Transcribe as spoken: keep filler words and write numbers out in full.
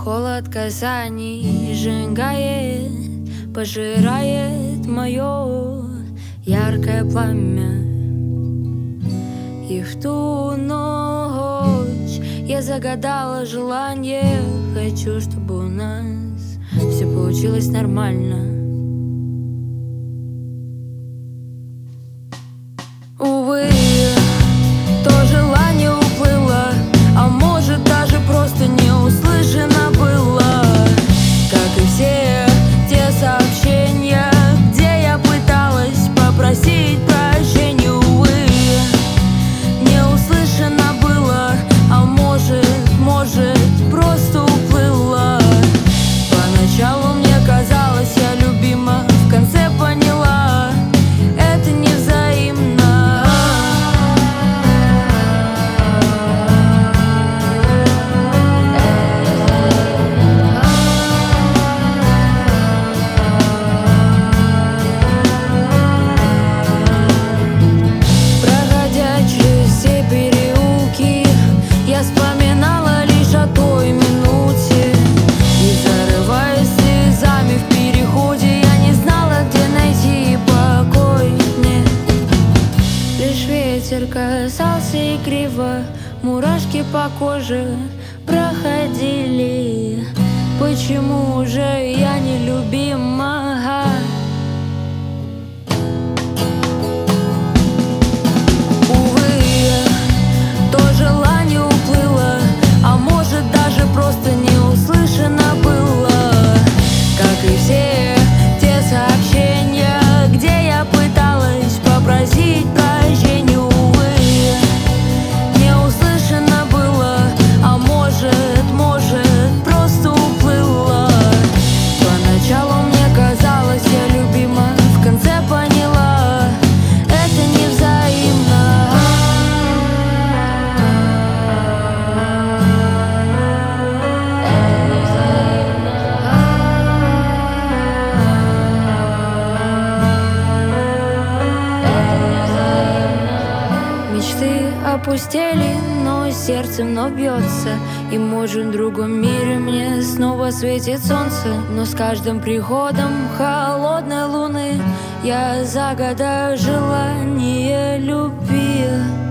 Холод касаний сжигает, пожирает мое яркое пламя. И в ту ночь я загадала желание. Хочу, чтобы у нас все получилось нормально. Увы, то желание уплыло, а может даже просто не услышано было. Как и все те сообщения, где я пыталась попросить прощения. Увы, не услышано было, а может, может просто уплыло. Поначалу мне казалось, я любима, в конце поняла, это не взаимно. Я вспоминала лишь о той минуте, и зарываясь слезами в переходе, я не знала, где найти покой. Нет, лишь ветер касался игриво, мурашки по коже проходили. Почему же я нелюбима? Просто не услышано было, как и все те сообщения, где я пыталась попросить прощения. Увы, не услышано было, а может, может просто уплыло. Поначалу мне казалось, я любима, в конце поняла, это не взаимно. Мечты опустели, но сердце вновь бьется. И может в другом мире мне снова светит солнце. Но с каждым приходом холодной луны я загадаю желание любви.